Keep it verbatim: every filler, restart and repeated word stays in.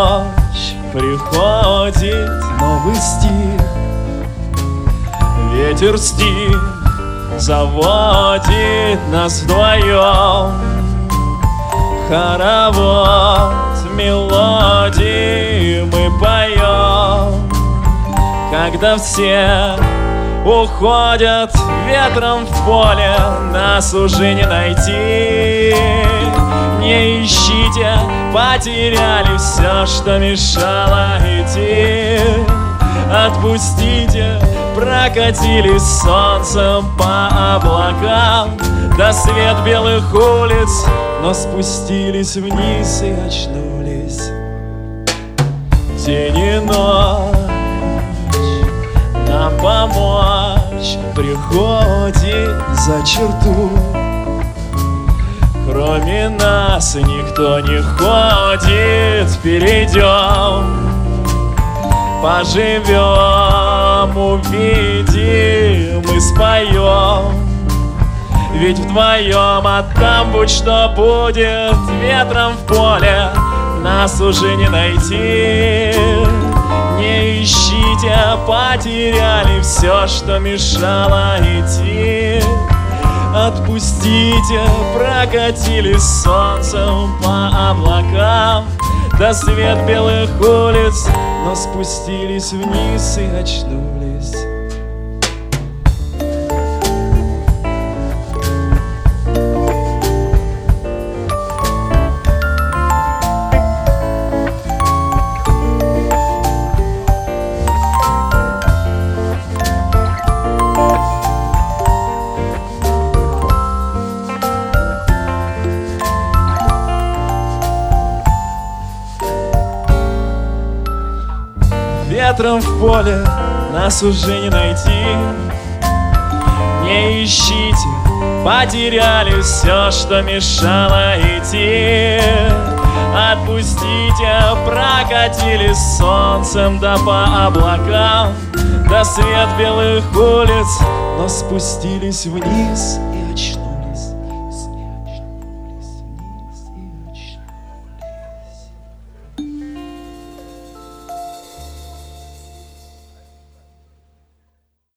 ночь приходит новый стих. Ветер стих заводит нас вдвоем. Хоровод мелодии мы поем. Когда все уходят ветром в поле, нас уже не найти. Не ищите, потеряли все, что мешало идти. Отпустите, прокатились солнцем по облакам до свет белых улиц, но спустились вниз и очнулись. День и ночь нам помочь приходит за черту. Кроме нас никто не ходит. Перейдем, поживем, увидим и споем. Ведь вдвоем, а там будь что будет, ветром в поле нас уже не найти. Не ищите, потеряли все, что мешало идти. Отпустите, прокатились солнцем по облакам до свет белых улиц, но спустились вниз и очнулись. Ветром в поле нас уже не найти. Не ищите, потеряли все, что мешало идти. Отпустите, прокатились солнцем да по облакам до свет белых улиц, но спустились вниз и очнулись.